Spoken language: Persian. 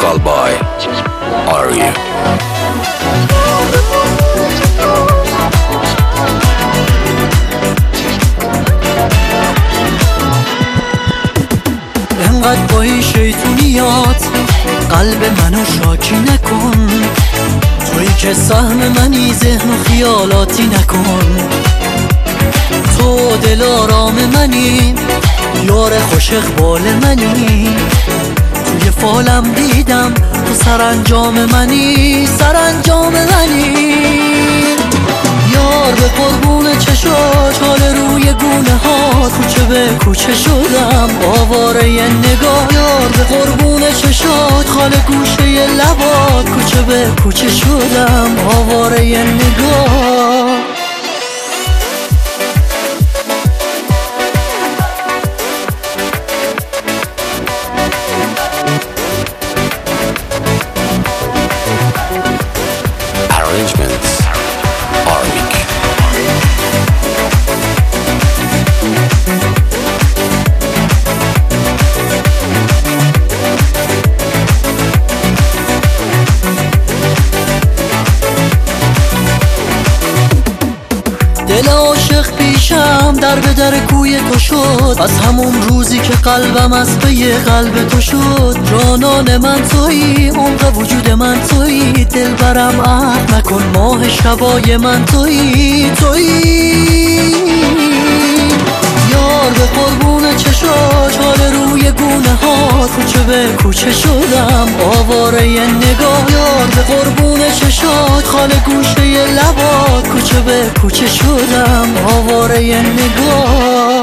Vocal by Ari. انقدر با این شیطونیات قلب منو شاکی نکن، تویی که سهم منی ذهن و خیالاتی نکن. تو دل آرام منی، یار خوش اقبال منی، توی فالم دیدم تو سرانجام منی، سرانجام منی. یار به قربون چشات، حال روی گونه هات، کوچه به کوچه شدم آواره نگاه. یار به قربون چشات، خال گوشه لبات، کوچه به کوچه شدم آواره نگاه. Arrangements Armic. دل عاشق پیشم در به در کوی تو شد، از همون روزی که قلبم از پی قلب تو شد. جانان من تویی، عمق وجود من تویی، دل برم عهد نکن، ماه شبای من تویی، تویی. یار به قربون چشات، حال روی گونه هات، کوچه به کوچه شدم آواره نگاه. یار به قربون چشات، خال گوشه لبات، کوچه به کوچه شدم آواره نگاه.